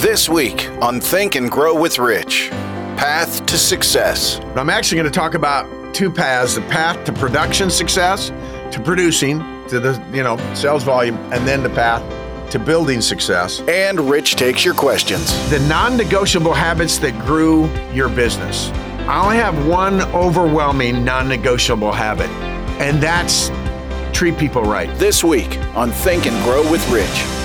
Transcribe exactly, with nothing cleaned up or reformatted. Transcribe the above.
This week on Think and Grow with Rich, Path to Success. I'm actually going to talk about two paths, the path to production success, to producing, to the, you know, sales volume, and then the path to building success. And Rich takes your questions. The non-negotiable habits that grew your business. I only have one overwhelming non-negotiable habit, and that's treat people right. This week on Think and Grow with Rich.